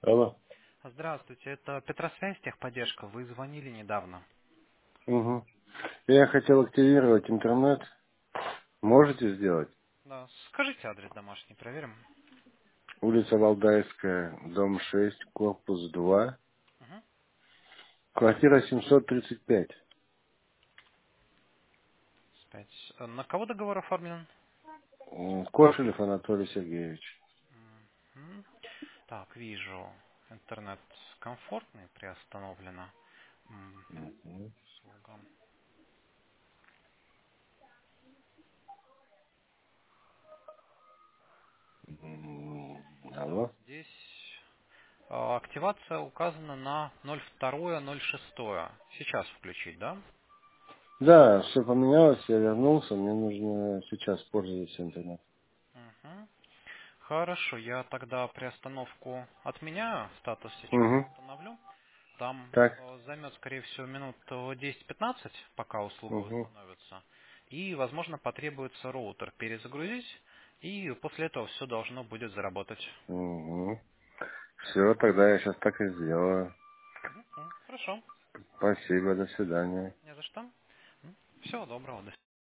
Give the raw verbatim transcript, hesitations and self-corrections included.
Алло. Здравствуйте, это Петросвязь, техподдержка. Вы звонили недавно. Угу. Я хотел активировать интернет. Можете сделать? Да. Скажите адрес домашний, проверим. Улица Валдайская, дом шесть, корпус два, Угу. квартира семьсот тридцать пять. Пять. Э, На кого договор оформлен? М, Кошелев Анатолий Сергеевич. Мгм. Так, вижу. Интернет комфортный, приостановлено. М, Мгм. Услуга. М, Так, Алло. здесь э, активация указана на ноль два ноль шесть. Сейчас включить, да? Да, все поменялось, я вернулся, мне нужно сейчас пользоваться интернетом. Мгм. Хорошо, я тогда приостановку отменяю, статус сейчас Угу. установлю. Там Так. э, займет, скорее всего, минут э, десять-пятнадцать, пока услуга Угу. установится. И, возможно, потребуется роутер перезагрузить, и после этого все должно будет заработать. Угу. Все, тогда я сейчас так и сделаю. Мгм. Хорошо, Спасибо, до свидания. не за что. Всего доброго, до